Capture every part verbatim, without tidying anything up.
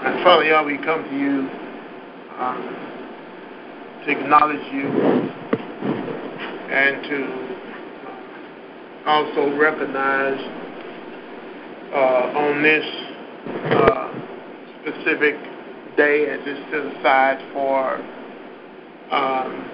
And Father, Yah, we come to you um, to acknowledge you and to also recognize uh, on this uh, specific day as it's set aside for um,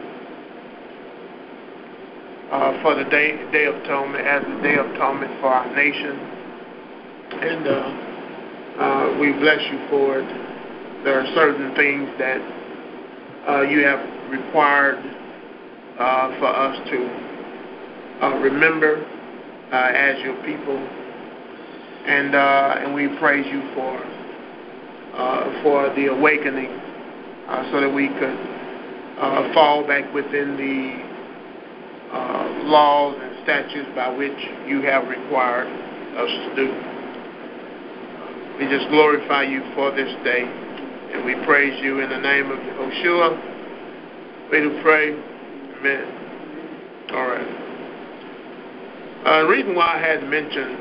uh, for the day, day of atonement, as the day of atonement for our nation, and uh, uh, we bless you for it. There are certain things that uh, you have required uh, for us to uh, remember uh, as your people, and uh, and we praise you for uh, for the awakening, uh, so that we could uh, fall back within the uh, laws and statutes by which you have required us to do. We just glorify you for this day, and we praise you in the name of Yahushua. We do pray. Amen. All right. Uh, the reason why I had mentioned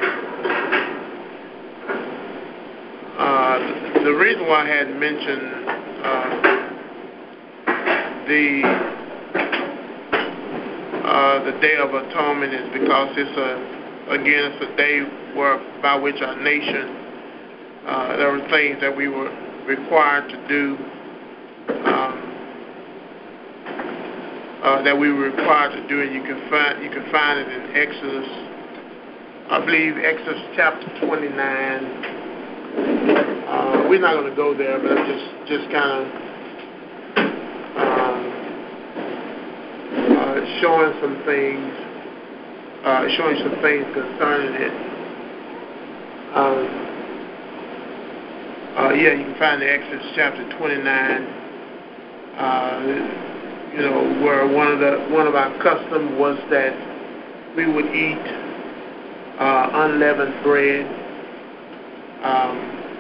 uh, the, the reason why I had mentioned uh, the uh, the Day of Atonement is because it's a again it's a day where by which our nation uh, there were things that we were required to do. Um, Uh, that we were required to do, and you can find you can find it in Exodus, I believe Exodus chapter twenty-nine. Uh, we're not going to go there, but I'm just just kind of um, uh, showing some things, uh, showing some things concerning it. Um, uh, yeah, you can find the Exodus chapter twenty-nine. Uh, You know, where one of the one of our customs was that we would eat uh, unleavened bread, um,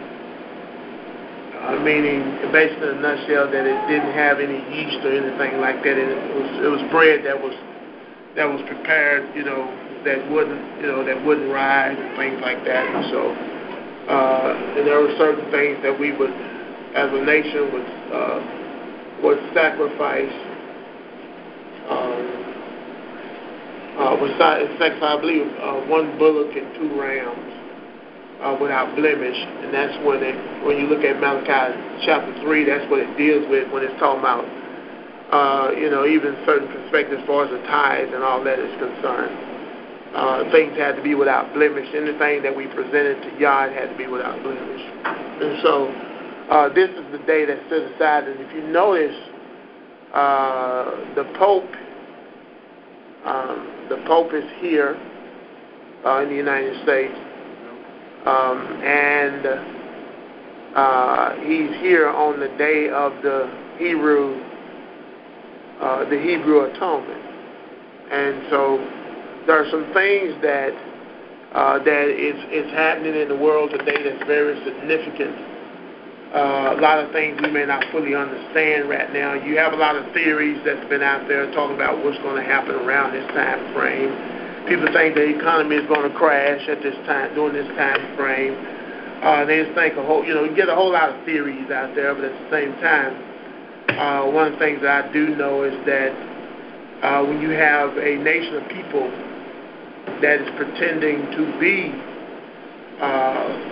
uh, meaning basically in a nutshell that it didn't have any yeast or anything like that. It was it was bread that was that was prepared, you know, that wouldn't you know that wouldn't rise and things like that. And so, uh, and there were certain things that we would, as a nation, would uh, would sacrifice. Um, uh, besides, in fact, I believe uh, one bullock and two rams uh, without blemish, and that's when it, when you look at Malachi chapter three, that's what it deals with when it's talking about, uh, you know, even certain perspectives as far as the tithes and all that is concerned. Uh, things had to be without blemish. Anything that we presented to Yah had to be without blemish. And so, uh, this is the day that's set aside, and if you notice, Uh, the Pope, um, the Pope is here uh, in the United States, um, and uh, he's here on the day of the Hebrew, uh, the Hebrew Atonement, and so there are some things that uh, that is is happening in the world today that's very significant. Uh, a lot of things we may not fully understand right now. You have a lot of theories that's been out there talking about what's going to happen around this time frame. People think the economy is going to crash at this time, during this time frame. Uh, they just think a whole, you know, you get a whole lot of theories out there, but at the same time, uh, one of the things that I do know is that uh, when you have a nation of people that is pretending to be uh,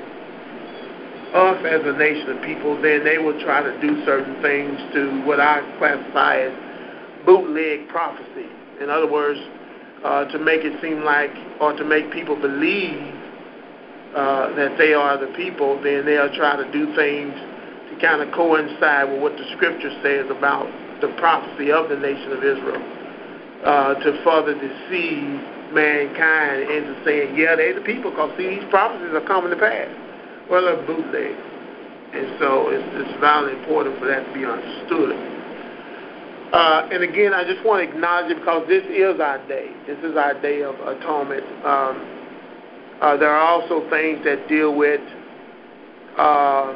us as a nation of people, then they will try to do certain things to what I classify as bootleg prophecy. In other words, uh, to make it seem like, or to make people believe uh, that they are the people, then they'll try to do things to kind of coincide with what the scripture says about the prophecy of the nation of Israel, uh, to further deceive mankind into saying, yeah, they're the people, because see, these prophecies are coming to pass. Well, they're bootleg. And so it's, it's vitally important for that to be understood. Uh, and again, I just want to acknowledge it because this is our day. This is our day of atonement. Um, uh, there are also things that deal with um,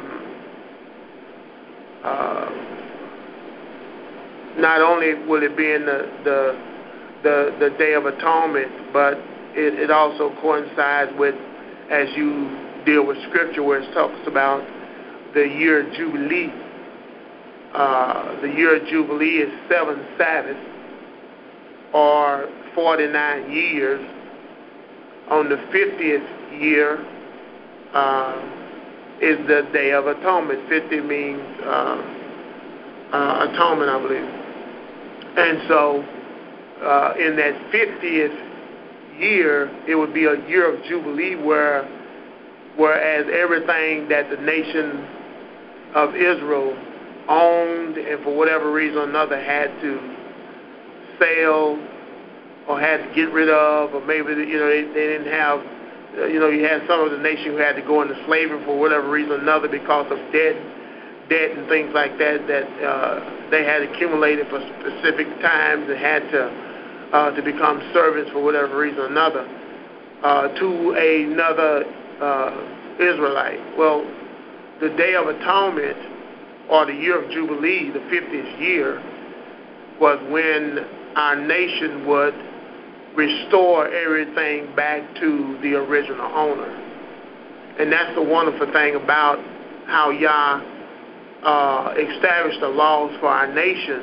uh, not only will it be in the, the, the, the Day of Atonement, but it, it also coincides with, as you deal with Scripture, where it talks about the year of Jubilee. Uh, the year of Jubilee is seven Sabbaths, or forty-nine years. On the fiftieth year uh, is the Day of Atonement. fifty means uh, uh, atonement, I believe. And so uh, in that fiftieth year, it would be a year of Jubilee where, whereas everything that the nation of Israel owned and for whatever reason or another had to sell or had to get rid of, or maybe, you know, they, they didn't have, uh, you know, you had some of the nation who had to go into slavery for whatever reason or another because of debt, debt and things like that, that uh, they had accumulated for specific times and had to uh, to become servants for whatever reason or another uh, to another uh, Israelite. Well, the Day of Atonement, or the year of Jubilee, the fiftieth year, was when our nation would restore everything back to the original owner. And that's the wonderful thing about how Yah uh, established the laws for our nation,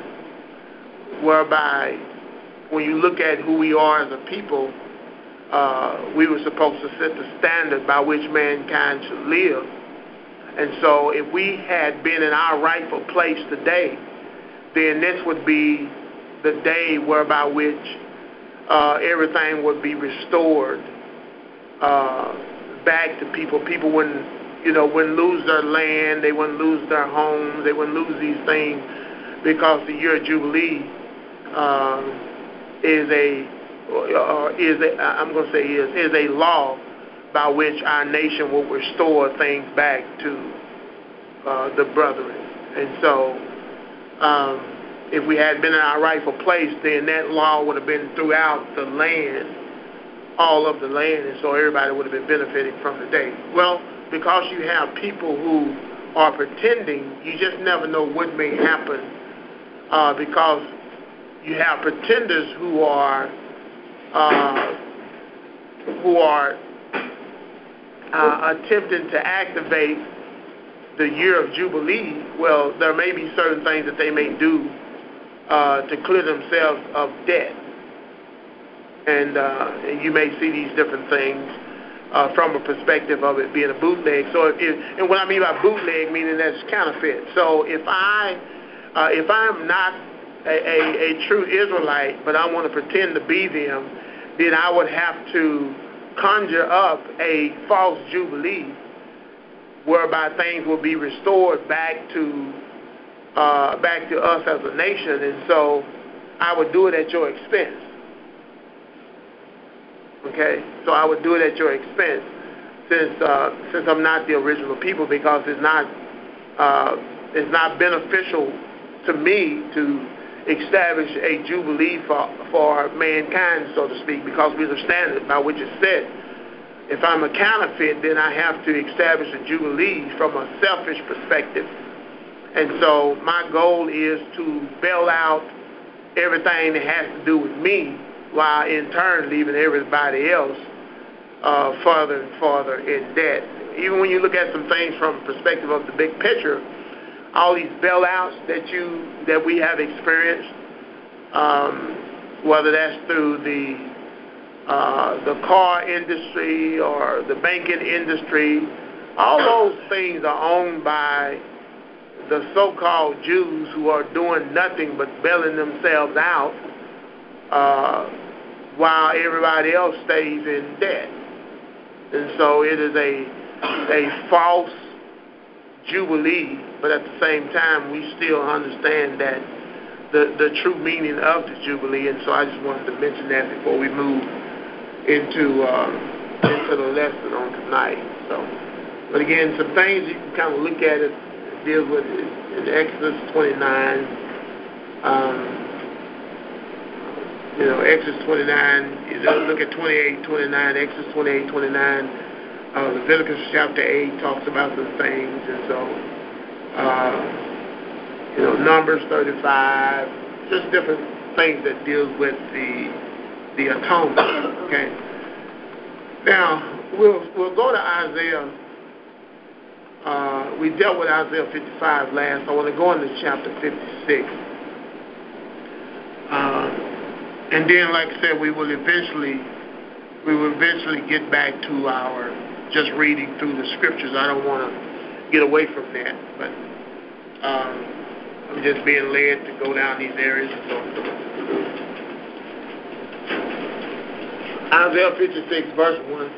whereby when you look at who we are as a people, uh, we were supposed to set the standard by which mankind should live. And so if we had been in our rightful place today, then this would be the day whereby which uh, everything would be restored uh, back to people. People wouldn't, you know, wouldn't lose their land, they wouldn't lose their homes, they wouldn't lose these things, because the year of Jubilee uh, is a, uh, is a, I'm going to say is, is a law by which our nation will restore things back to uh, the brethren. And so, um, if we had been in our rightful place, then that law would have been throughout the land, all of the land, and so everybody would have been benefiting from the day. Well, because you have people who are pretending, you just never know what may happen, uh, because you have pretenders who are uh, who are uh, attempting to activate the year of Jubilee. Well, there may be certain things that they may do uh, to clear themselves of debt. And, uh, and you may see these different things uh, from a perspective of it being a bootleg. So, if, if, and what I mean by bootleg, meaning that's counterfeit. So, if I, uh, if I'm not a, a, a true Israelite, but I want to pretend to be them, then I would have to conjure up a false jubilee, whereby things will be restored back to uh, back to us as a nation, and so I would do it at your expense. Okay, so I would do it at your expense, since uh, since I'm not the original people, because it's not uh, it's not beneficial to me to establish a jubilee for for mankind, so to speak, because we're the standard by which it's set. If I'm a counterfeit, then I have to establish a jubilee from a selfish perspective. And so my goal is to bail out everything that has to do with me, while in turn leaving everybody else uh, further and further in debt. Even when you look at some things from the perspective of the big picture, all these bailouts that you that we have experienced, um, whether that's through the Uh, the car industry or the banking industry, all those things are owned by the so-called Jews who are doing nothing but bailing themselves out uh, while everybody else stays in debt. And so it is a, a false jubilee, but at the same time we still understand that the, the true meaning of the jubilee, and so I just wanted to mention that before we move into uh, into the lesson on tonight. So, but again, some things you can kind of look at it, deals with it in Exodus twenty-nine. Um, you know, Exodus twenty-nine. You know, look at twenty-eight, twenty-nine. Exodus twenty-eight, twenty-nine. Uh, Leviticus chapter eight talks about some things, and so uh, you know, Numbers thirty-five. Just different things that deals with the the atonement. Okay. Now we'll we'll go to Isaiah Uh, we dealt with Isaiah fifty-five last. I want to go into chapter fifty-six. Um, and then, like I said, we will eventually, we will eventually get back to our just reading through the scriptures. I don't want to get away from that, but um, I'm just being led to go down these areas. So, Isaiah fifty-six, verse one.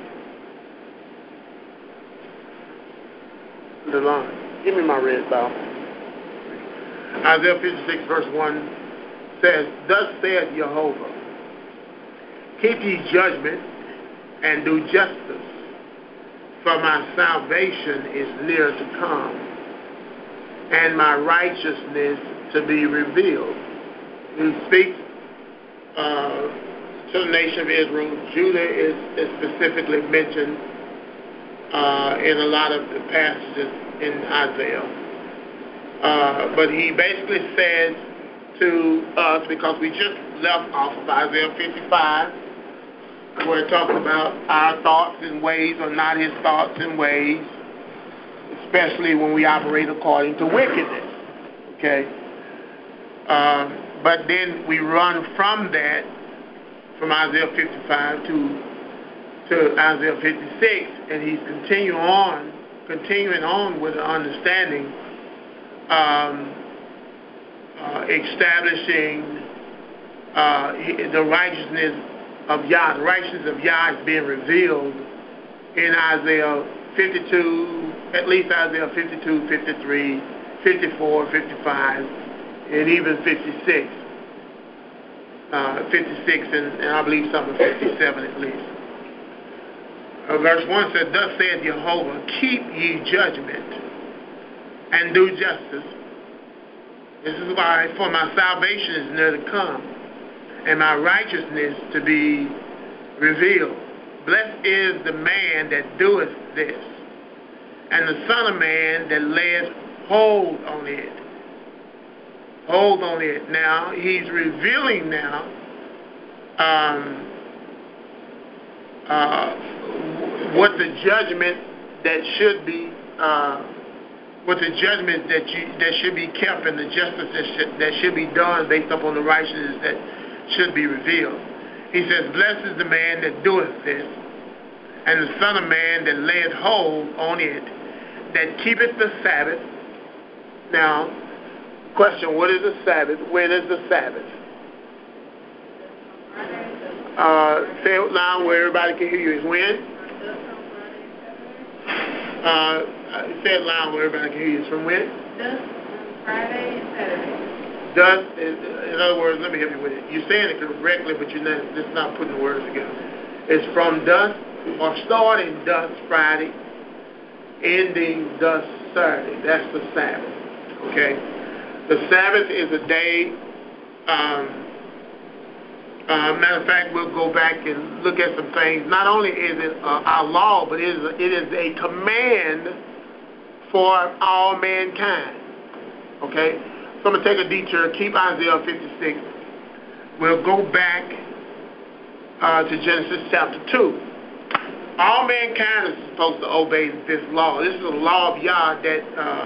The line. Give me my red Bible. Isaiah fifty-six, verse one says, "Thus saith Jehovah, keep ye judgment and do justice, for my salvation is near to come, and my righteousness to be revealed." He speaks uh, to the nation of Israel. Judah is, is specifically mentioned uh, in a lot of the passages in Isaiah. Uh, but he basically says to us, because we just left off of Isaiah fifty-five, where it talks about our thoughts and ways are not his thoughts and ways, especially when we operate according to wickedness. Okay? Um, but then we run from that, from Isaiah fifty-five to to Isaiah fifty-six, and he's continue on, continuing on with the understanding, um, uh, establishing uh, the righteousness of Yah. The righteousness of Yah is being revealed in Isaiah fifty-two, at least Isaiah fifty-two, fifty-three, fifty-four, fifty-five, and even fifty-six. Uh, fifty-six, and, and I believe some of fifty-seven at least. Uh, verse one says, "Thus saith Jehovah, keep ye judgment and do justice." This is why, for my salvation is near to come, and my righteousness to be revealed. Blessed is the man that doeth this, and the son of man that layeth hold on it. Hold on it. Now, he's revealing now um, uh, what the judgment that should be, uh, what the judgment that you that should be kept, and the justice that should, that should be done based upon the righteousness that should be revealed. He says, "Blessed is the man that doeth this, and the son of man that layeth hold on it, that keepeth the Sabbath." Now, question: what is the Sabbath? When is the Sabbath? Uh, say it loud where everybody can hear you. Is when? Uh, say it loud where everybody can hear you. It's from when? Dusk on Friday and Saturday. Dusk, is, in other words, let me help you with it. You're saying it correctly, but you're not, just not putting the words together. It's from dusk, or starting dusk Friday, ending dusk Saturday. That's the Sabbath. Okay? The Sabbath is a day. Um, uh, matter of fact, we'll go back and look at some things. Not only is it uh, our law, but it is, a, it is a command for all mankind. Okay? So I'm going to take a detour. Keep Isaiah fifty-six. We'll go back uh, to Genesis chapter two. All mankind is supposed to obey this law. This is a law of Yah that uh,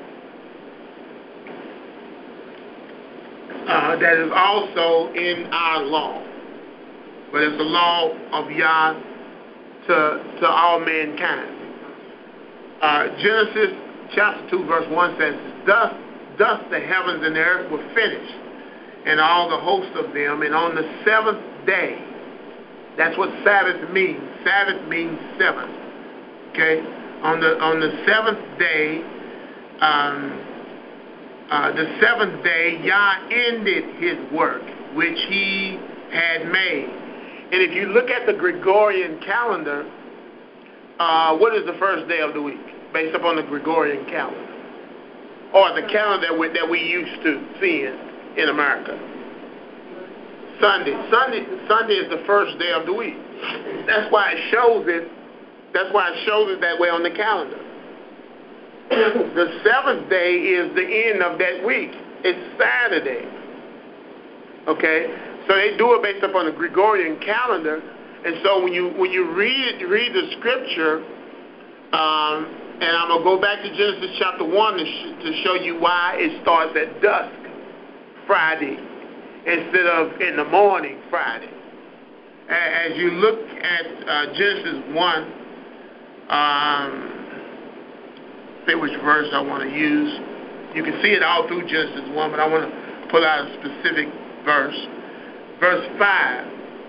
uh, that is also in our law. But it's the law of Yah to, to all mankind. Uh, Genesis chapter two verse one says, Thus, thus the heavens and the earth were finished, and all the hosts of them, and on the seventh day, that's what Sabbath means. Sabbath means seventh. Okay? On the on the seventh day, um, uh, the seventh day, Yah ended his work, which he had made. And if you look at the Gregorian calendar, uh, what is the first day of the week, based upon the Gregorian calendar? Or the calendar that we, that we used to seeing in America? Sunday. Sunday Sunday is the first day of the week. That's why it shows it. That's why it shows it that way on the calendar. The seventh day is the end of that week. It's Saturday. Okay? So they do it based upon the Gregorian calendar. And so when you when you read read the scripture, um, And I'm going to go back to Genesis chapter one to, sh- to show you why it starts at dusk Friday instead of in the morning Friday. As you look at uh, Genesis one, um, say which verse I want to use. You can see it all through Genesis one, but I want to pull out a specific verse. Verse five.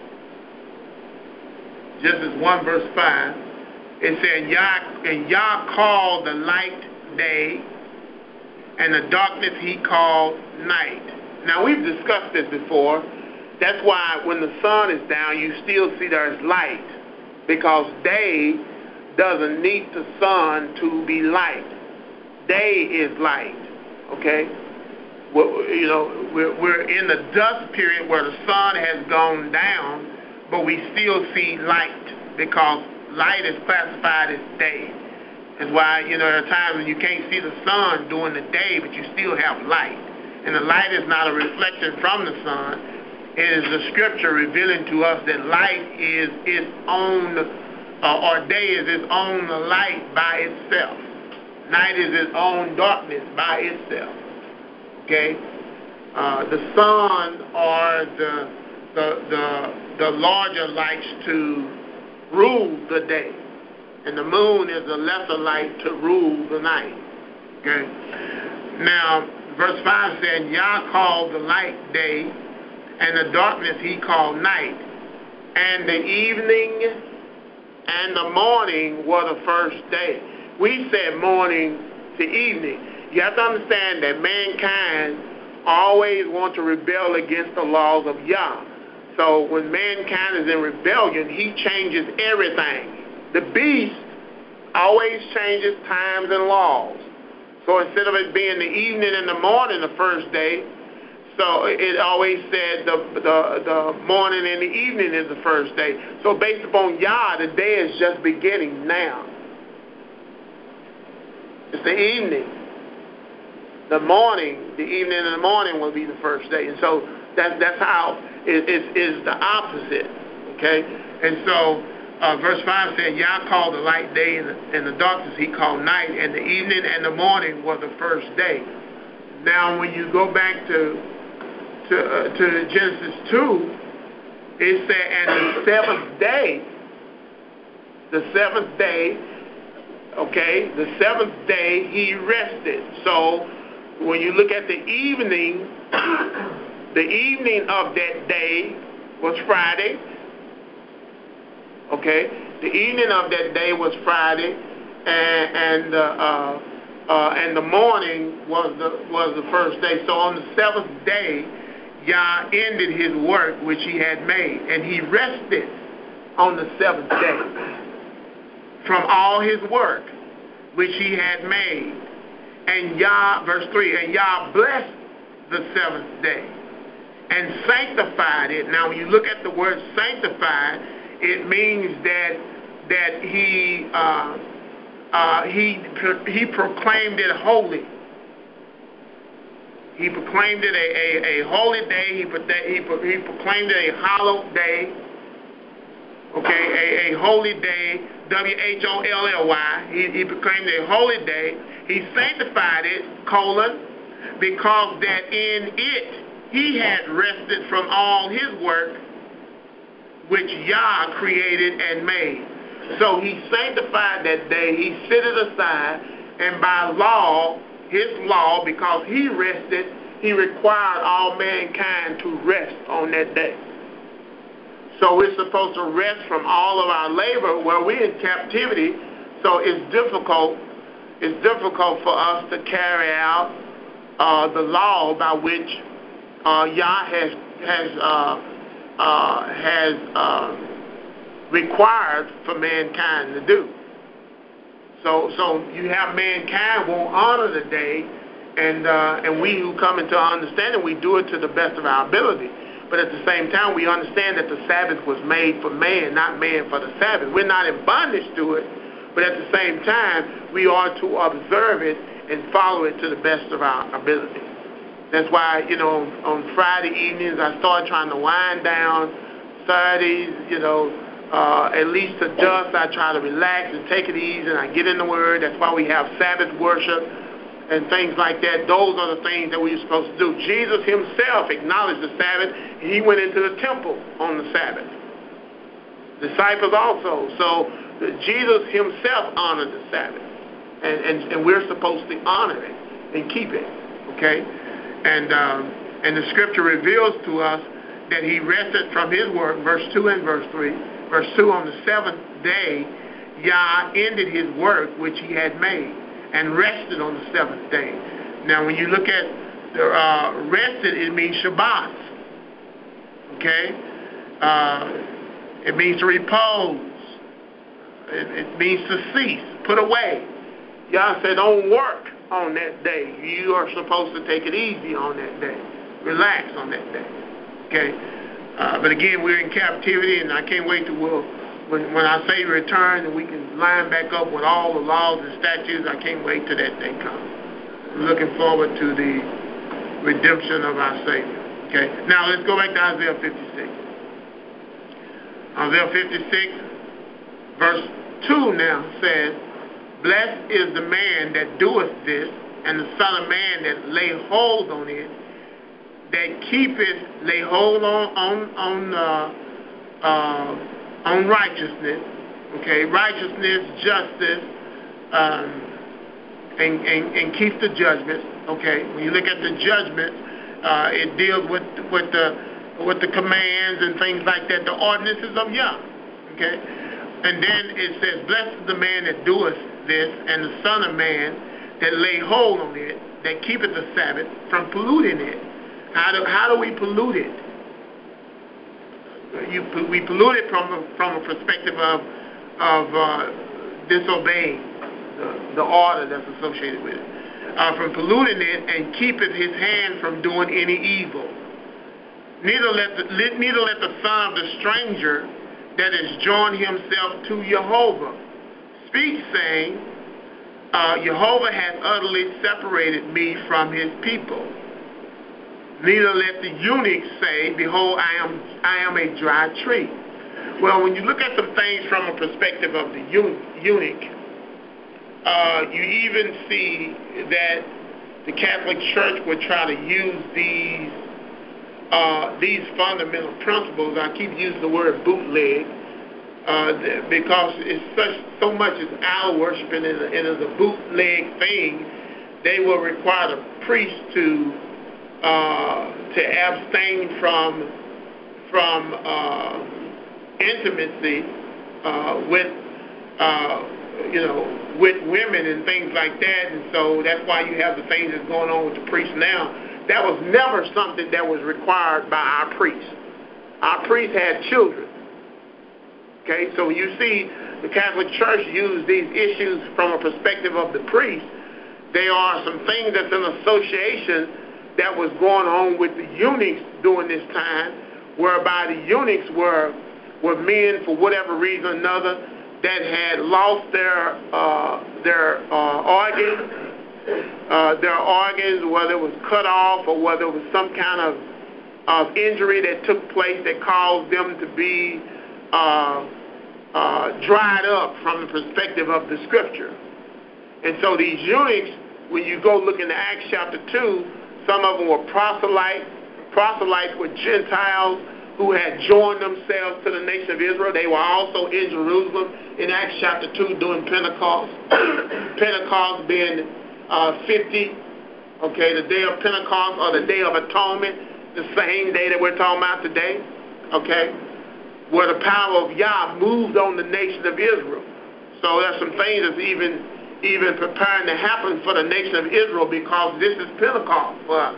Genesis one, verse five. It said, Yah, and Yah called the light day, and the darkness he called night. Now, we've discussed this before. That's why when the sun is down, you still see there's light, because day doesn't need the sun to be light. Day is light, okay? Well, you know, we're, we're in the dusk period where the sun has gone down, but we still see light, because light is classified as day. That's why, you know, there are times when you can't see the sun during the day, but you still have light. And the light is not a reflection from the sun. It is the scripture revealing to us that light is its own, uh, or day is its own light by itself. Night is its own darkness by itself. Okay? Uh, the sun or the, the, the, the larger lights to rule the day, and the moon is a lesser light to rule the night. Okay. Now, verse five said, Yah called the light day, and the darkness he called night. And the evening and the morning were the first day. We said morning to evening. You have to understand that mankind always wants to rebel against the laws of Yah. So when mankind is in rebellion, he changes everything. The beast always changes times and laws. So instead of it being the evening and the morning the first day, so it always said the, the, the morning and the evening is the first day. So based upon Yah, the day is just beginning now. It's the evening. The morning, the evening and the morning will be the first day. And so that, that's how it is the opposite. Okay? And so uh, verse five said, Yah called the light day, and the, and the darkness he called night, and the evening and the morning were the first day. Now when you go back to to, uh, to Genesis two, it said, and the seventh day, the seventh day, okay, the seventh day he rested. So when you look at the evening, the evening of that day was Friday. Okay, the evening of that day was Friday, and and uh, uh, uh, and the morning was the was the first day. So on the seventh day, Yah ended his work which he had made, and he rested on the seventh day from all his work which he had made. And Yah, verse three, and Yah blessed the seventh day and sanctified it. Now when you look at the word sanctified, it means that that he uh, uh, he he proclaimed it holy. He proclaimed it a, a, a holy day. He, he, he proclaimed it a hallowed day. Okay, a, a holy day, W H O L L Y. He, he proclaimed a holy day. He sanctified it, colon, because that in it he had rested from all his work which Yah created and made. So he sanctified that day. He set it aside, and by law, his law, because he rested, he required all mankind to rest on that day. So we're supposed to rest from all of our labor where we're in captivity. So it's difficult, it's difficult for us to carry out uh, the law by which uh, Yah has has uh, uh, has uh, required for mankind to do. So, so you have mankind won't honor the day, and uh, and we who come into understanding, we do it to the best of our ability. But at the same time, we understand that the Sabbath was made for man, not man for the Sabbath. We're not in bondage to it, but at the same time, we are to observe it and follow it to the best of our ability. That's why, you know, on Friday evenings, I started trying to wind down. Saturdays, you know, uh, at least to dust. I try to relax and take it easy, and I get in the Word. That's why we have Sabbath worship and things like that. Those are the things that we're supposed to do. Jesus himself acknowledged the Sabbath, and he went into the temple on the Sabbath. Disciples also. So Jesus himself honored the Sabbath, and, and, and we're supposed to honor it and keep it, okay? And, um, and the scripture reveals to us that he rested from his work, verse two and verse three. Verse two, on the seventh day, Yah ended his work which he had made, and rested on the seventh day. Now, when you look at the uh, rested, it means Shabbat. Okay? Uh, it means to repose. It, it means to cease, put away. Yah said, don't work on that day. You are supposed to take it easy on that day. Relax on that day. Okay? Uh, but again, we're in captivity, and I can't wait to we'll, when, when I say return, and we can line back up with all the laws and statutes. I can't wait till that day comes. I'm looking forward to the redemption of our Savior. Okay? Now, let's go back to Isaiah fifty-six. Isaiah fifty-six, verse two now says, blessed is the man that doeth this, and the son of man that lay hold on it, that keepeth, lay hold on on on uh, uh, on righteousness, okay, righteousness, justice, um, and, and and keep the judgments. Okay, when you look at the judgment, uh, it deals with with the with the commands and things like that, the ordinances of Yah. Okay, and then it says, blessed is the man that doeth this, and the son of man that lay hold on it, that keepeth the Sabbath from polluting it. How do, how do we pollute it? You, we pollute it from a, from a perspective of, of uh, disobeying the, the order that's associated with it. Uh, from polluting it, and keepeth his hand from doing any evil. Neither let the, neither let the son of the stranger that has joined himself to Jehovah speak, saying, uh, Jehovah hath utterly separated me from his people. Neither let the eunuch say, behold, I am I am a dry tree. Well, when you look at some things from a perspective of the eunuch, uh, you even see that the Catholic Church would try to use these uh, these fundamental principles. I keep using the word bootleg uh, because it's such so much is idol worship, and it is a bootleg thing. They will require the priest to Uh, to abstain from from uh, intimacy uh, with uh, you know with women and things like that, and so that's why you have the things that's going on with the priests now. That was never something that was required by our priests. Our priests had children. Okay, so you see the Catholic Church use these issues from a perspective of the priest. There are some things that's in association that was going on with the eunuchs during this time, whereby the eunuchs were were men, for whatever reason or another, that had lost their uh, their uh, organs, uh, their organs, whether it was cut off or whether it was some kind of of injury that took place that caused them to be uh, uh, dried up from the perspective of the Scripture. And so these eunuchs, when you go look into Acts chapter two, some of them were proselytes. Proselytes were Gentiles who had joined themselves to the nation of Israel. They were also in Jerusalem in Acts chapter two doing Pentecost. Pentecost being uh, fifty, okay, the day of Pentecost or the day of atonement, the same day that we're talking about today, okay, where the power of Yah moved on the nation of Israel. So there's some things that's even even preparing to happen for the nation of Israel, because this is Pentecost for us.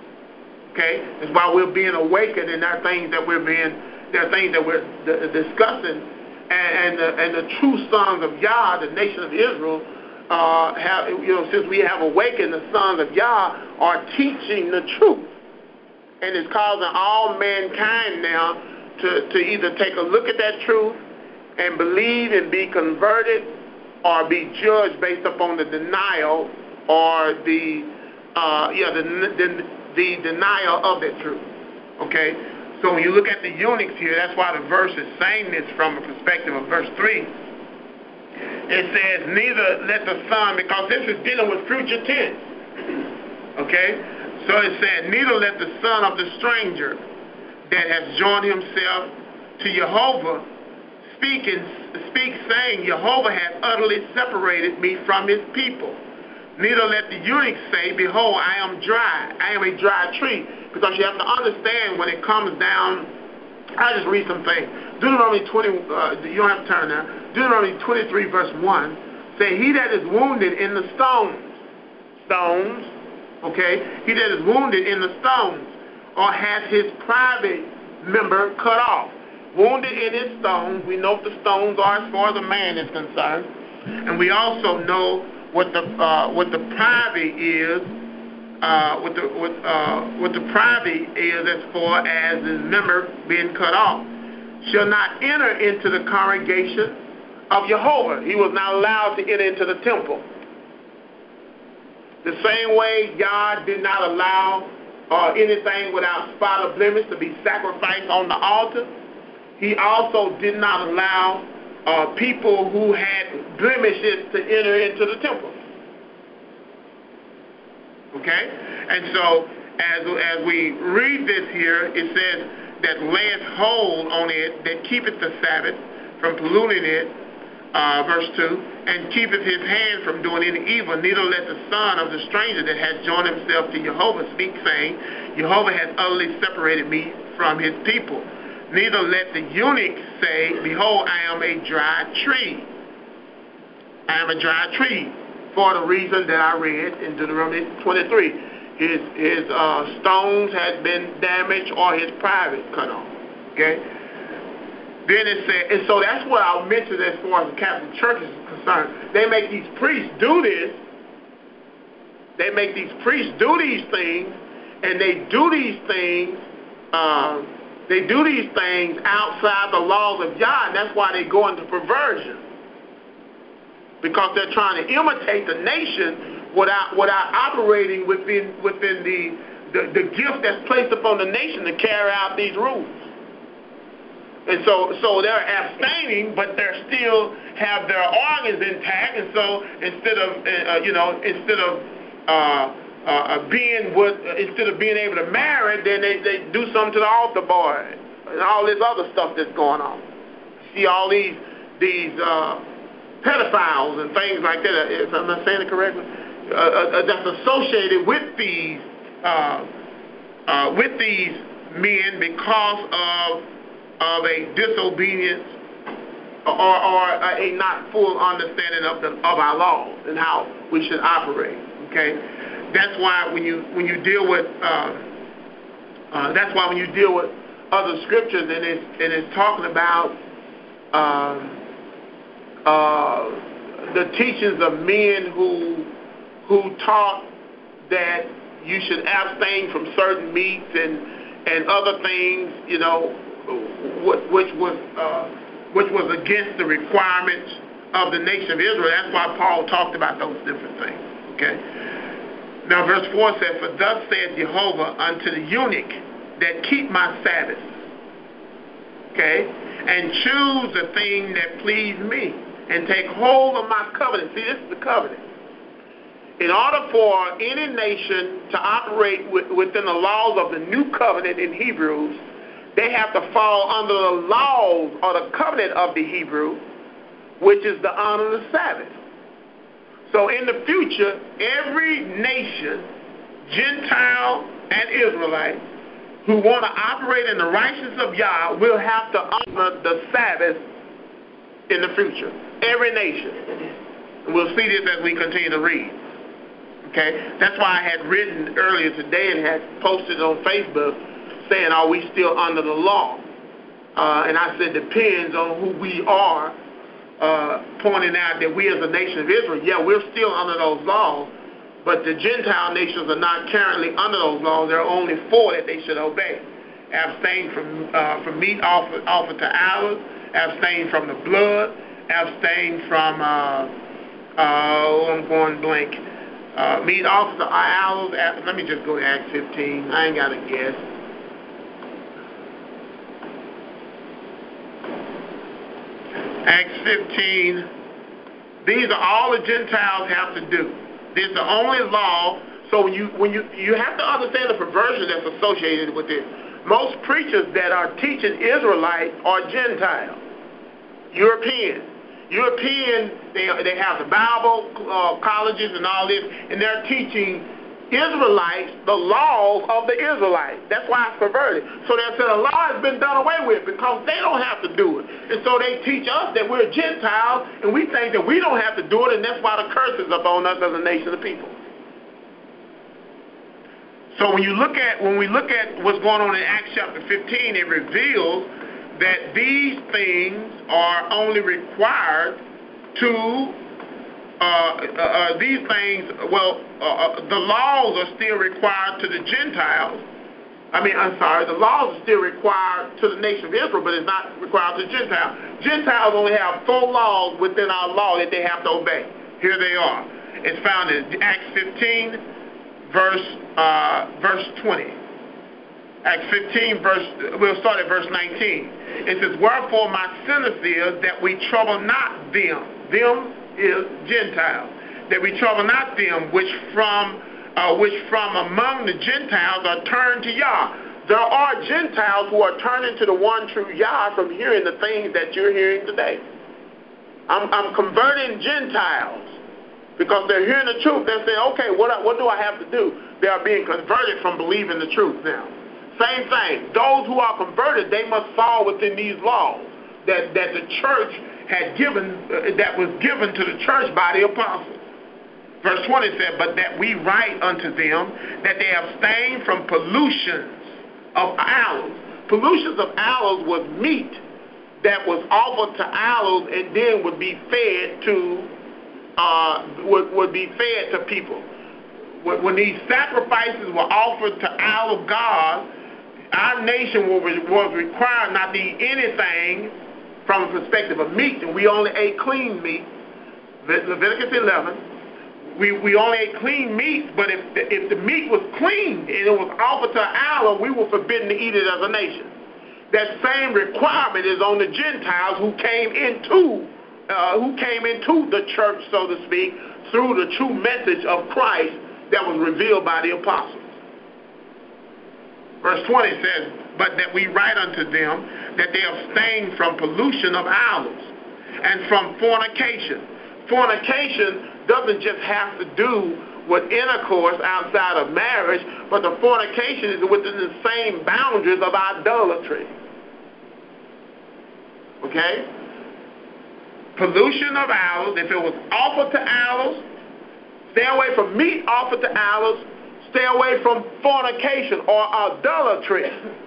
Okay? That's why we're being awakened, and there are things that we're being, there are things that we're d- discussing, and, and, the, and the true sons of Yah, the nation of Israel, uh, have, you know, since we have awakened, the sons of Yah are teaching the truth. And it's causing all mankind now to, to either take a look at that truth and believe and be converted, or be judged based upon the denial or the uh, yeah the, the the denial of that truth. Okay, So when you look at the eunuchs here, that's why the verse is saying this from a perspective of verse three. It says, neither let the son, because this is dealing with future tense. Okay? So it said, neither let the son of the stranger that has joined himself to Jehovah speak, and, speak saying, Jehovah has utterly separated me from his people. Neither let the eunuch say, behold, I am dry. I am a dry tree. Because you have to understand when it comes down, I'll just read some things. Deuteronomy twenty, uh, you don't have to turn now. Deuteronomy twenty-three verse one, say, he that is wounded in the stones, stones, okay, he that is wounded in the stones, or has his private member cut off. Wounded in his stones, we know what the stones are as far as a man is concerned. And we also know what the uh, what the private is, uh, what the what uh, what the private is as far as his member being cut off. Shall not enter into the congregation of Jehovah. He was not allowed to enter into the temple. The same way God did not allow uh, anything without spot or blemish to be sacrificed on the altar, he also did not allow uh, people who had blemishes to enter into the temple. Okay? And so as, as we read this here, it says that layeth hold on it, that keepeth the Sabbath from polluting it, uh, verse two, and keepeth his hand from doing any evil, neither let the son of the stranger that has joined himself to Jehovah speak, saying, Jehovah has utterly separated me from his people. Neither let the eunuch say, behold, I am a dry tree. I am a dry tree, for the reason that I read in Deuteronomy twenty-three. His, his uh, stones had been damaged or his private cut off. Okay? Then it said, and so that's what I mentioned as far as the Catholic Church is concerned. They make these priests do this. They make these priests do these things, and they do these things, uh, they do these things outside the laws of Yah, and that's why they go into perversion. Because they're trying to imitate the nation without without operating within within the, the, the gift that's placed upon the nation to carry out these rules. And so so they're abstaining, but they still have their organs intact. And so instead of uh, you know instead of uh, uh, being with uh, instead of being able to marry, then they, they do something to the altar boy and all this other stuff that's going on. See all these these uh, pedophiles and things like that. If I'm not saying it correctly, uh, uh, that's associated with these uh, uh, with these men because of of a disobedience or, or a not full understanding of the of our laws and how we should operate. Okay, that's why when you when you deal with uh, uh, that's why when you deal with other scriptures and it's and it's talking about um, uh, the teachings of men who who taught that you should abstain from certain meats and and other things, you know, which was uh, which was against the requirements of the nation of Israel. That's why Paul talked about those different things. Okay. Now, verse four says, "For thus saith Jehovah unto the eunuch that keep my Sabbath, okay, and choose the thing that please me, and take hold of my covenant." See, this is the covenant. In order for any nation to operate with, within the laws of the new covenant in Hebrews, they have to fall under the laws or the covenant of the Hebrew, which is the honor of the Sabbath. So in the future, every nation, Gentile and Israelite, who want to operate in the righteousness of Yah will have to honor the Sabbath in the future. Every nation. And we'll see this as we continue to read. Okay? That's why I had written earlier today and had posted on Facebook saying, are we still under the law? Uh, and I said, depends on who we are, uh, pointing out that we as a nation of Israel, yeah, we're still under those laws, but the Gentile nations are not currently under those laws. There are only four that they should obey. Abstain from uh, from meat offered, offered to idols, abstain from the blood, abstain from, uh, uh, oh, I'm going blank, uh, meat offered to idols. Let me just go to Acts fifteen. I ain't got to guess. Acts fifteen. These are all the Gentiles have to do. This is the only law. So when you when you you have to understand the perversion that's associated with this. Most preachers that are teaching Israelites are Gentiles, European. European, they they have the Bible uh, colleges and all this, and they're teaching Israelites the laws of the Israelites. That's why it's perverted. So they said a law has been done away with because they don't have to do it. And so they teach us that we're Gentiles, and we think that we don't have to do it, and that's why the curse is upon us as a nation of people. So when you look at when we look at what's going on in Acts chapter fifteen, it reveals that these things are only required to Uh, uh, uh, these things, well, uh, uh, the laws are still required to the Gentiles. I mean, I'm sorry, the laws are still required to the nation of Israel, but it's not required to Gentiles. Gentiles only have four laws within our law that they have to obey. Here they are. It's found in Acts fifteen, verse uh, verse twenty. Acts fifteen, verse, we'll start at verse nineteen. It says, "Wherefore my sentence is that we trouble not them." Them is Gentiles. That we trouble not them which from uh, which from among the Gentiles are turned to Yah. There are Gentiles who are turning to the one true Yah from hearing the things that you're hearing today. I'm, I'm converting Gentiles because they're hearing the truth. They're saying, okay, what, what do I have to do? They are being converted from believing the truth now. Same thing. Those who are converted, they must fall within these laws that, that the church had given, uh, that was given to the church by the apostles. Verse twenty said, "But that we write unto them that they abstain from pollutions of idols." Pollutions of idols was meat that was offered to idols and then would be fed to, uh, would, would be fed to people. When these sacrifices were offered to idol gods, our nation was required not to eat anything from a perspective of meat, and we only ate clean meat. Leviticus eleven, we, we only ate clean meat, but if the, if the meat was clean and it was offered to an idol, we were forbidden to eat it as a nation. That same requirement is on the Gentiles who came into uh, who came into the church, so to speak, through the true message of Christ that was revealed by the apostles. Verse twenty says, "But that we write unto them that they abstain from pollution of idols and from fornication." Fornication doesn't just have to do with intercourse outside of marriage, but the fornication is within the same boundaries of idolatry. Okay? Pollution of idols, if it was offered to idols, stay away from meat offered to idols. Stay away from fornication or idolatry.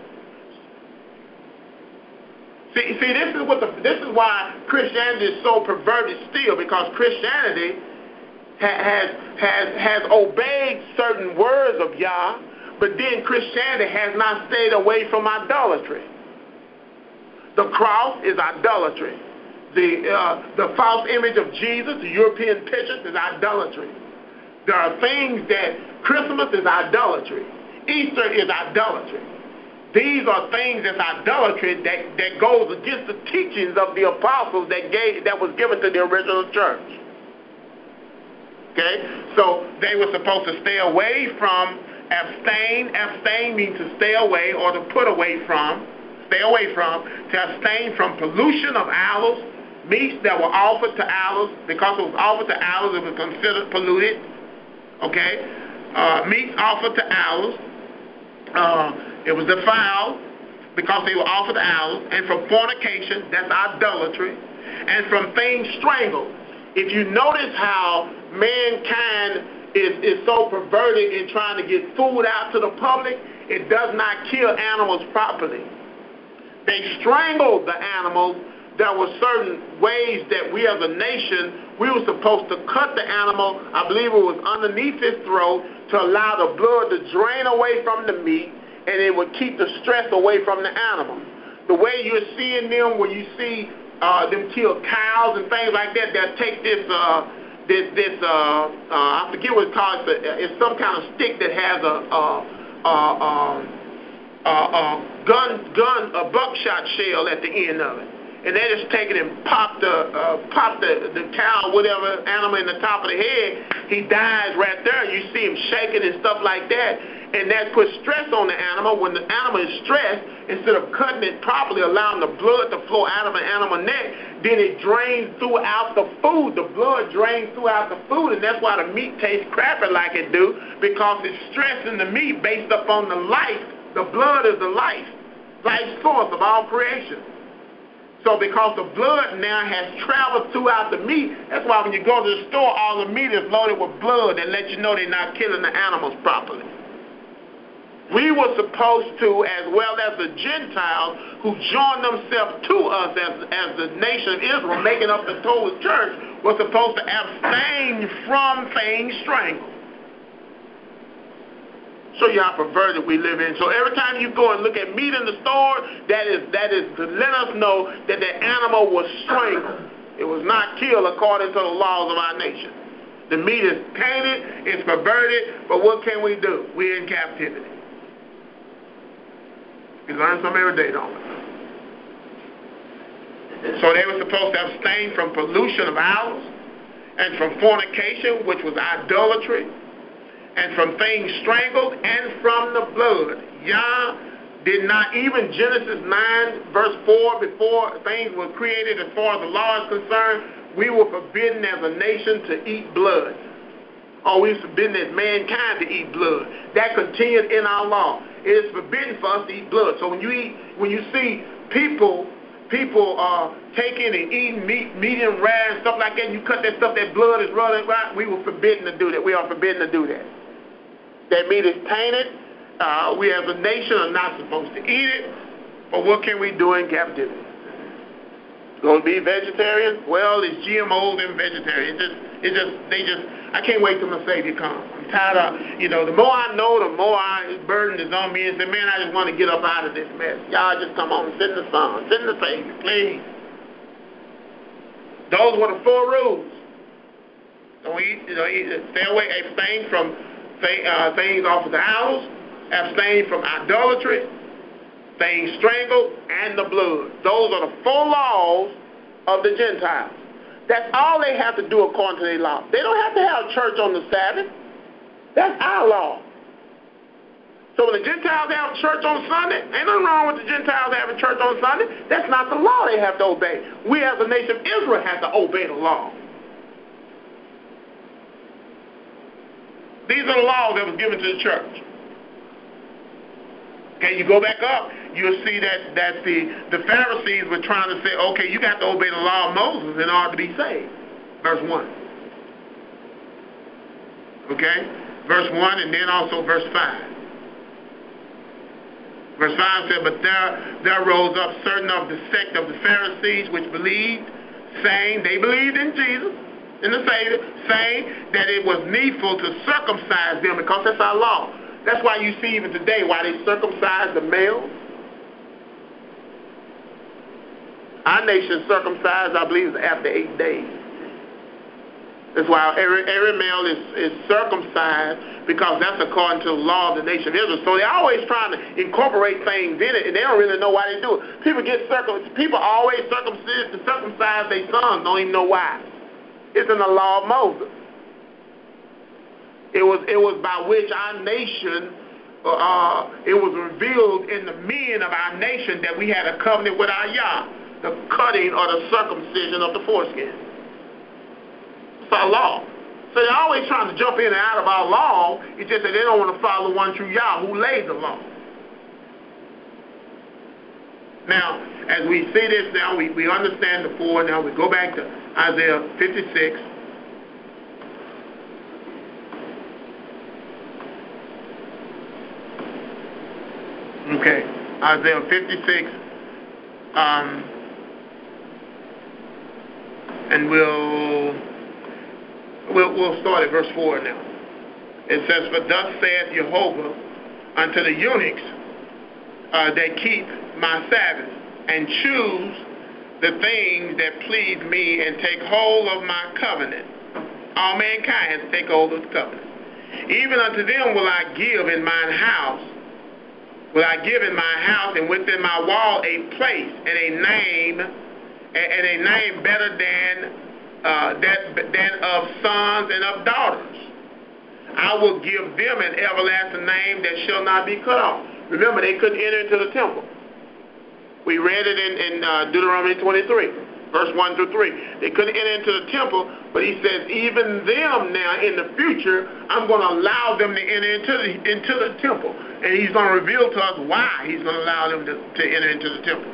See, see, this is what the, this is why Christianity is so perverted still, because Christianity ha, has has has obeyed certain words of Yah, but then Christianity has not stayed away from idolatry. The cross is idolatry. The uh, the false image of Jesus, the European pictures, is idolatry. There are things that Christmas is idolatry. Easter is idolatry. These are things that's idolatry that, that goes against the teachings of the apostles that gave that was given to the original church. Okay? So they were supposed to stay away from abstain. Abstain means to stay away or to put away from. Stay away from. To abstain from pollution of idols. Meats that were offered to idols. Because it was offered to idols, it was considered polluted. Okay? Uh, meats offered to idols. Uh, it was defiled because they were offered to idols. And from fornication, that's idolatry. And from things strangled. If you notice how mankind is, is so perverted in trying to get food out to the public, it does not kill animals properly. They strangled the animals. There were certain ways that we as a nation, we were supposed to cut the animal, I believe it was underneath his throat, to allow the blood to drain away from the meat, and it would keep the stress away from the animal. The way you're seeing them, when you see uh, them kill cows and things like that, they'll take this, uh, this, this uh, uh, I forget what it's called, it's, a, it's some kind of stick that has a, a, a, a, a, a gun, gun, a buckshot shell at the end of it. and they just take it and pop the uh, pop the, the cow, whatever animal in the top of the head, he dies right there. You see him shaking and stuff like that, and that puts stress on the animal. When the animal is stressed, instead of cutting it properly, allowing the blood to flow out of the animal neck, then it drains throughout the food. The blood drains throughout the food, and that's why the meat tastes crappy like it do, because it's stressing the meat based upon the life. The blood is the life, life source of all creation. So because the blood now has traveled throughout the meat, that's why when you go to the store, all the meat is loaded with blood that lets you know they're not killing the animals properly. We were supposed to, as well as the Gentiles who joined themselves to us as, as the nation of Israel, making up the total church, were supposed to abstain from things strangled. Show you how perverted we live in. So every time you go and look at meat in the store, that is that is to let us know that the animal was strangled. It was not killed according to the laws of our nation. The meat is tainted, it's perverted, but what can we do? We're in captivity. We learn something every day, don't we? So they were supposed to abstain from pollution of idols, and from fornication, which was idolatry, and from things strangled, and from the blood. Yah did not, even Genesis nine, verse four, before things were created, as far as the law is concerned, we were forbidden as a nation to eat blood. Or we were forbidden as mankind to eat blood. That continued in our law. It is forbidden for us to eat blood. So when you eat, when you see people, people uh, taking and eating meat, medium rare and stuff like that, and you cut that stuff, that blood is running right, we were forbidden to do that. We are forbidden to do that. That meat is tainted. Uh, we as a nation are not supposed to eat it. But what can we do in captivity? Going to be vegetarian? Well, it's G M Os and vegetarian. It's just, it's just, they just, I can't wait till my Savior comes. I'm tired of, you know, the more I know, the more I, burden is on me and say, man, I just want to get up out of this mess. Y'all just come on, sit in the sun, sit in the Savior, please. Those were the four rules. Don't eat, you know, eat, stay away, abstain from Uh, things off of the idols, abstain from idolatry, things strangled, and the blood. Those are the four laws of the Gentiles. That's all they have to do according to their law. They don't have to have church on the Sabbath. That's our law. So when the Gentiles have church on Sunday, ain't nothing wrong with the Gentiles having church on Sunday. That's not the law they have to obey. We as a nation of Israel have to obey the law. These are the laws that was given to the church. Okay, you go back up, you'll see that, that the, the Pharisees were trying to say, okay, you got to obey the law of Moses in order to be saved. Verse one. Okay? Verse one and then also verse five. Verse five said, but there, there rose up certain of the sect of the Pharisees which believed, saying, they believed in Jesus, in the Savior, saying that it was needful to circumcise them because that's our law. That's why you see even today why they circumcise the males. Our nation circumcised, I believe, is after eight days. That's why every, every male is, is circumcised because that's according to the law of the nation of Israel. So they're always trying to incorporate things in it, and they don't really know why they do it. People get circum. People always circumcise to circumcise their sons, don't even know why. It's in the law of Moses. It was it was by which our nation, uh, it was revealed in the men of our nation that we had a covenant with our Yah, the cutting or the circumcision of the foreskin. It's our law. So they're always trying to jump in and out of our law. It's just that they don't want to follow the one true Yah who laid the law. Now, as we see this now, we, we understand the four. Now we go back to Isaiah fifty-six. Okay, Isaiah fifty-six. Um, and we'll, we'll, we'll start at verse four now. It says, for thus saith Jehovah unto the eunuchs uh, that keep my Sabbath, and choose the things that please me, and take hold of my covenant. All mankind has to take hold of the covenant. Even unto them will I give in mine house, will I give in my house and within my wall a place and a name and, and a name better than uh, that than of sons and of daughters. I will give them an everlasting name that shall not be cut off. Remember, they couldn't enter into the temple. We read it in, in uh, Deuteronomy twenty-three, verse one through three. They couldn't enter into the temple, but he says, even them now in the future, I'm going to allow them to enter into the, into the temple. And he's going to reveal to us why he's going to allow them to, to enter into the temple.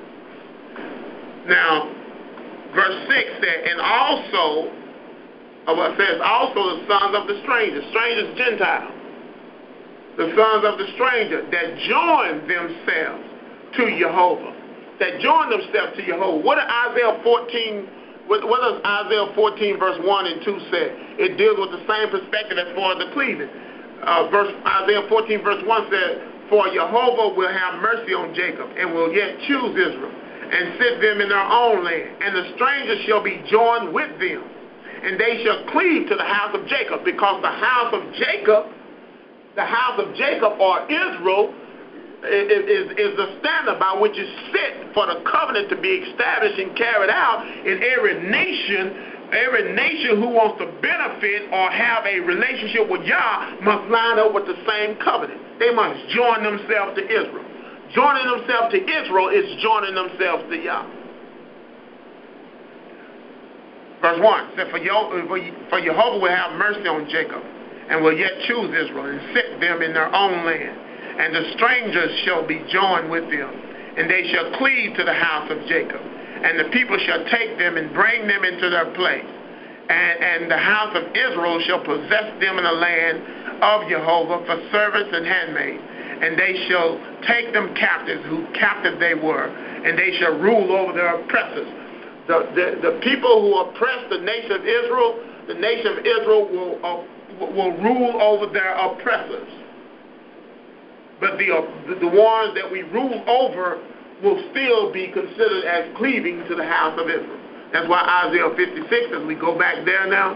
Now, verse six said, and also, uh, well, it says, also the sons of the stranger, strangers, Gentiles, the sons of the stranger that join themselves to Jehovah, that join themselves to Jehovah. What does Isaiah fourteen, what, what does Isaiah fourteen verse one and two say? It deals with the same perspective as far as the cleaving. Uh, verse Isaiah fourteen verse one says, for Jehovah will have mercy on Jacob and will yet choose Israel and sit them in their own land, and the strangers shall be joined with them, and they shall cleave to the house of Jacob, because the house of Jacob, the house of Jacob or Israel, Is, is, is the standard by which is set for the covenant to be established and carried out in every nation. Every nation who wants to benefit or have a relationship with Yah must line up with the same covenant. They must join themselves to Israel. Joining themselves to Israel is joining themselves to Yah. Verse one said, for, for Jehovah will have mercy on Jacob and will yet choose Israel and set them in their own land. And the strangers shall be joined with them, and they shall cleave to the house of Jacob. And the people shall take them and bring them into their place. And, and the house of Israel shall possess them in the land of Jehovah for servants and handmaids. And they shall take them captives, who captive they were, and they shall rule over their oppressors. The, the, the people who oppress the nation of Israel, the nation of Israel will, uh, will rule over their oppressors. But the, uh, the ones that we rule over will still be considered as cleaving to the house of Israel. That's why Isaiah fifty-six, as we go back there now,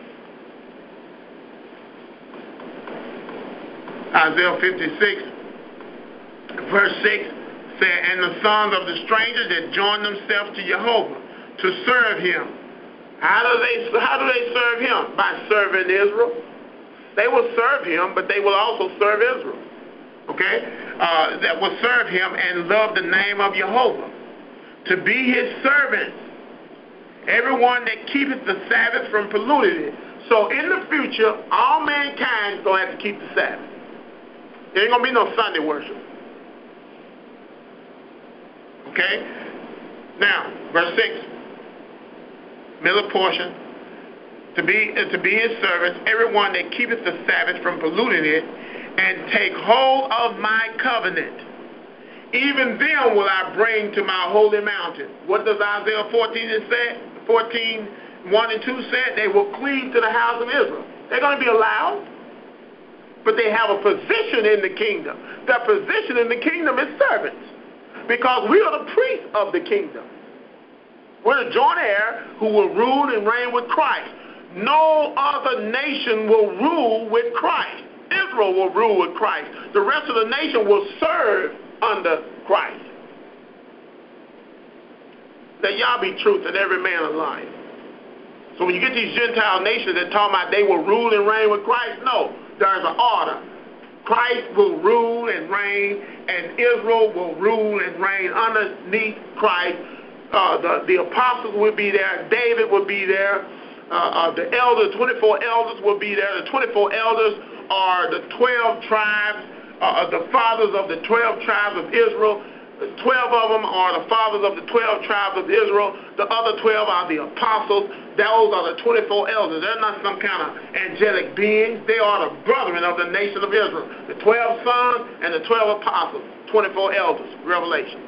Isaiah fifty-six, verse six, said, and the sons of the strangers that join themselves to Jehovah to serve him. How do they, how do they serve him? By serving Israel. They will serve him, but they will also serve Israel. Okay, uh, that will serve him and love the name of Jehovah, to be his servants, everyone that keepeth the Sabbath from polluting it. So in the future, all mankind is going to have to keep the Sabbath. There ain't going to be no Sunday worship. Okay, now, verse six, middle portion, to be, uh, to be his servants, everyone that keepeth the Sabbath from polluting it, and take hold of my covenant. Even them will I bring to my holy mountain. What does Isaiah fourteen say? fourteen, one and two say? They will cleave to the house of Israel. They're going to be allowed, but they have a position in the kingdom. Their position in the kingdom is servants, because we are the priests of the kingdom. We're the joint heir who will rule and reign with Christ. No other nation will rule with Christ. Israel will rule with Christ. The rest of the nation will serve under Christ. Let y'all be truth and every man a lie. So when you get these Gentile nations that talk about they will rule and reign with Christ, no, there's an order. Christ will rule and reign, and Israel will rule and reign underneath Christ. Uh, the, the apostles will be there. David will be there. Uh, uh, the elders, twenty-four elders will be there. The twenty-four elders are the twelve tribes, uh, the fathers of the twelve tribes of Israel. twelve of them are the fathers of the twelve tribes of Israel. The other twelve are the apostles. Those are the twenty-four elders. They're not some kind of angelic beings. They are the brethren of the nation of Israel. The twelve sons and the twelve apostles, twenty-four elders, Revelation.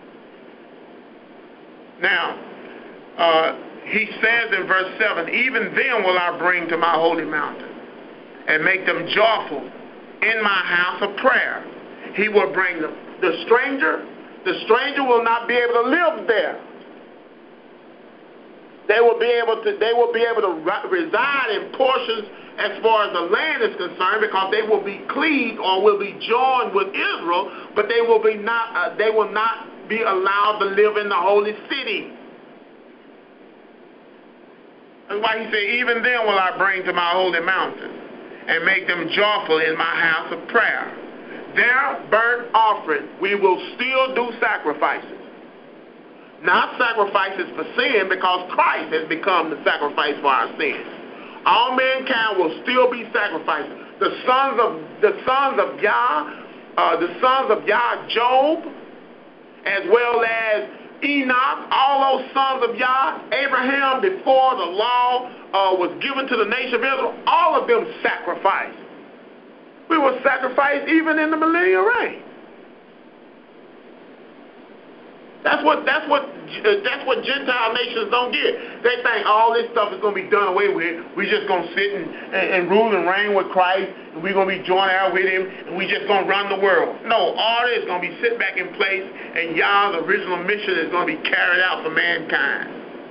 Now, uh, he says in verse seven, even them will I bring to my holy mountain, and make them joyful in my house of prayer. He will bring them. The stranger, the stranger will not be able to live there. They will be able to, they will be able to reside in portions as far as the land is concerned, because they will be cleaved or will be joined with Israel, but they will be not, uh, they will not be allowed to live in the holy city. That's why he said, even then will I bring to my holy mountain and make them joyful in my house of prayer. Their burnt offering, we will still do sacrifices. Not sacrifices for sin, because Christ has become the sacrifice for our sins. All mankind will still be sacrificed. The sons of the sons of Yah, uh, the sons of Yah, Job, as well as Enoch, all those sons of Yah, Abraham, before the law uh, was given to the nation of Israel, all of them sacrificed. We will sacrifice even in the millennial reign. That's what that's what that's what Gentile nations don't get. They think all this stuff is going to be done away with. We're just going to sit and, and, and rule and reign with Christ, and we're going to be joined out with Him, and we're just going to run the world. No, all this is going to be sit back in place, and Yah's original mission is going to be carried out for mankind.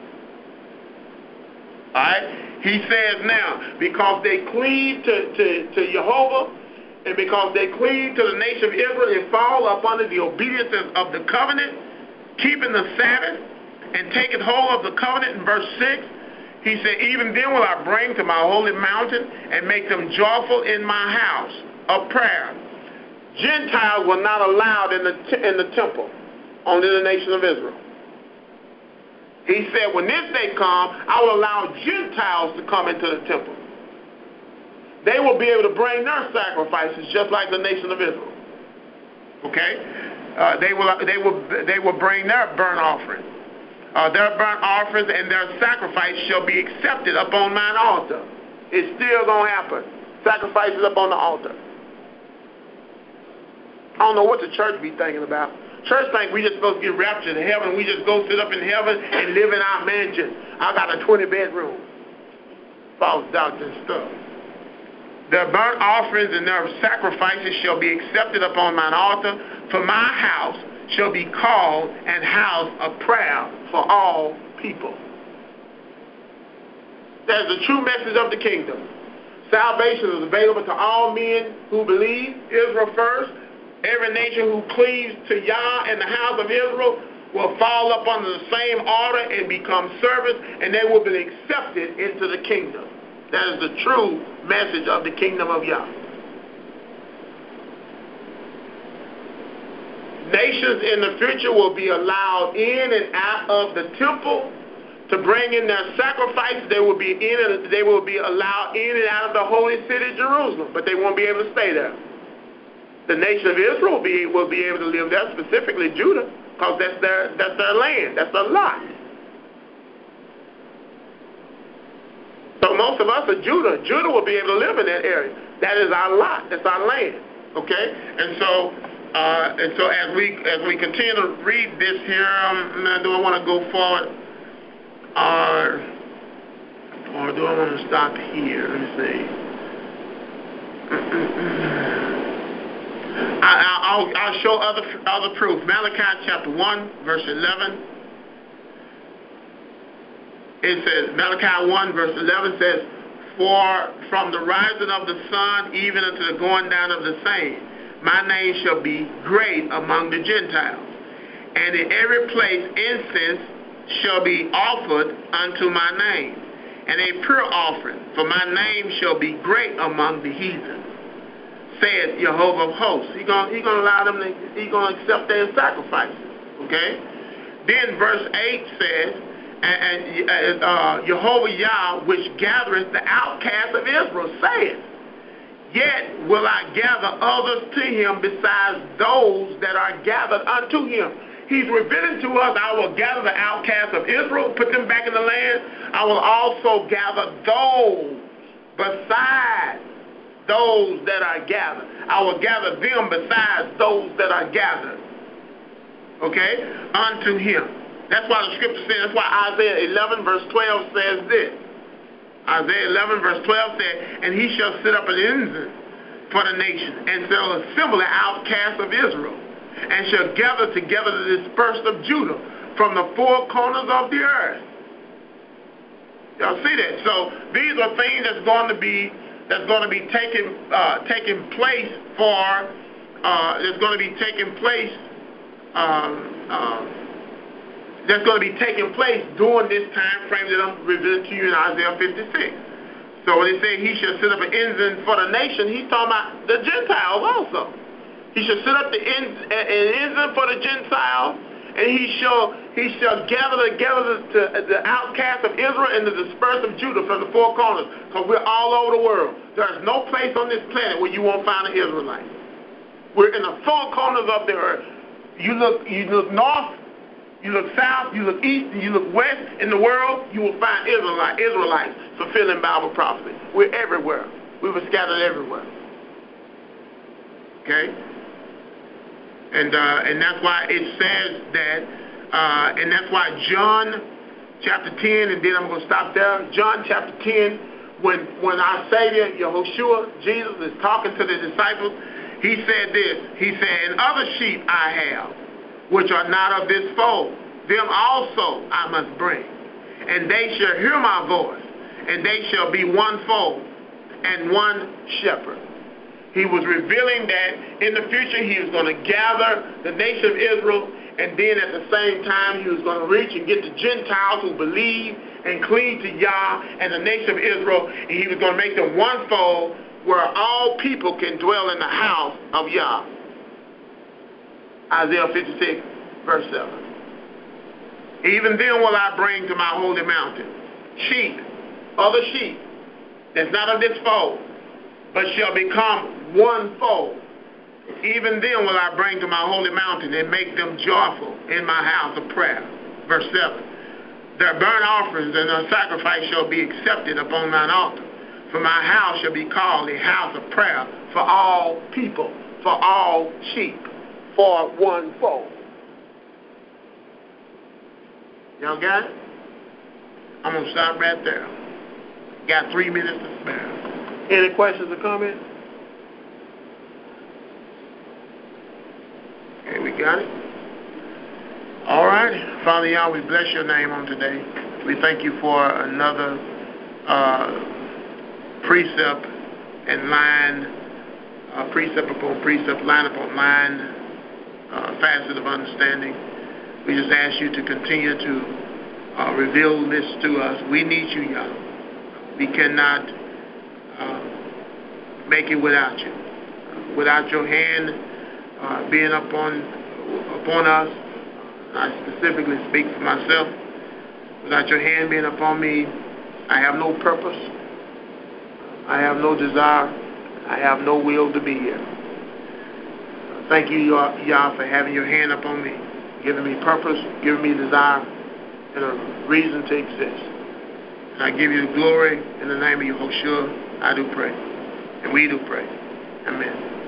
All right? He says now, because they cleave to, to, to Jehovah, and because they cleave to the nation of Israel and fall up under the obedience of the covenant, keeping the Sabbath and taking hold of the covenant in verse six, he said, even then will I bring to my holy mountain and make them joyful in my house of prayer. Gentiles were not allowed in the, t- in the temple, only the nation of Israel. He said, when this day come, I will allow Gentiles to come into the temple. They will be able to bring their sacrifices just like the nation of Israel. Okay? Uh, they will they will they will bring their burnt offering. Uh, their burnt offerings and their sacrifice shall be accepted upon mine altar. It's still gonna happen. Sacrifices up on the altar. I don't know what the church be thinking about. Church think we just supposed to get raptured to heaven. We just go sit up in heaven and live in our mansion. I got a twenty bedroom. False doctrine stuff. Their burnt offerings and their sacrifices shall be accepted upon mine altar, for my house shall be called an house of prayer for all people. That is the true message of the kingdom. Salvation is available to all men who believe, Israel first. Every nation who cleaves to Yah and the house of Israel will fall up under the same order and become servants, and they will be accepted into the kingdom. That is the true message of the kingdom of Yah. Nations in the future will be allowed in and out of the temple to bring in their sacrifices. They will be in and they will be allowed in and out of the holy city, Jerusalem, but they won't be able to stay there. The nation of Israel will be, will be able to live there, specifically Judah, because that's their that's their land, that's their lot. So most of us are Judah. Judah will be able to live in that area. That is our lot. That's our land. Okay? And so, uh, and so as we as we continue to read this here, um, do I want to go forward, or or do I want to stop here? Let me see. I, I'll I'll show other other proof. Malachi chapter one, verse eleven. It says, Malachi one verse eleven says, for from the rising of the sun even unto the going down of the same, my name shall be great among the Gentiles. And in every place incense shall be offered unto my name, and a pure offering, for my name shall be great among the heathen, saith Jehovah of hosts. He's going he gonna allow them to, he's going to accept their sacrifices. Okay? Then verse eight says, and, and uh, Jehovah Yah, which gathereth the outcasts of Israel, saith, yet will I gather others to him besides those that are gathered unto him. He's revealing to us, I will gather the outcasts of Israel, put them back in the land. I will also gather those besides those that are gathered. I will gather them besides those that are gathered. Okay? Unto him. That's why the scripture says, that's why Isaiah eleven verse twelve says this. Isaiah eleven verse twelve says, and he shall sit up an ensign for the nation, and shall assemble the outcasts of Israel, and shall gather together the dispersed of Judah from the four corners of the earth. Y'all see that? So these are things that's going to be that's going to be taking uh, taking place for uh, that's going to be taking place. Um, um, that's going to be taking place during this time frame that I'm revealing to you in Isaiah fifty-six. So when he said he shall set up an ensign for the nation, he's talking about the Gentiles also. He shall set up the en an ensign for the Gentiles, and he shall he shall gather together the, the outcasts of Israel and the dispersed of Judah from the four corners, because we're all over the world. There's no place on this planet where you won't find an Israelite. We're in the four corners of the earth. You look, you look north, you look south, you look east, and you look west in the world, you will find Israelite, Israelites fulfilling Bible prophecy. We're everywhere. We were scattered everywhere. Okay? And uh, and that's why it says that, uh, and that's why John chapter ten, and then I'm going to stop there. John chapter ten, when, when our Savior, Yahushua, Jesus, is talking to the disciples, he said this. He said, and other sheep I have, which are not of this fold, them also I must bring. And they shall hear my voice, and they shall be one fold and one shepherd. He was revealing that in the future he was going to gather the nation of Israel, and then at the same time he was going to reach and get the Gentiles who believe and cleave to Yah and the nation of Israel, and he was going to make them one fold where all people can dwell in the house of Yah. Isaiah fifty-six, verse seven. Even then will I bring to my holy mountain sheep, other sheep, that's not of this fold, but shall become one fold. Even then will I bring to my holy mountain and make them joyful in my house of prayer. Verse seven. Their burnt offerings and their sacrifice shall be accepted upon mine altar. For my house shall be called a house of prayer for all people, for all sheep, for one fold. Y'all got it? I'm going to stop right there. Got three minutes to spare. Any questions or comments? Okay, we got it. All right. Father Yah, we bless your name on today. We thank you for another uh, precept and line, uh, precept upon precept, line upon line, uh, facet of understanding. We just ask you to continue to uh, reveal this to us. We need you, Yah. We cannot uh, make it without you. Uh, without your hand uh, being upon upon us, I specifically speak for myself. Without your hand being upon me, I have no purpose. I have no desire. I have no will to be here. Thank you, Yah, for having your hand upon me, giving me purpose, giving me desire, and a reason to exist. And I give you the glory in the name of Yahushua. I do pray. And we do pray. Amen.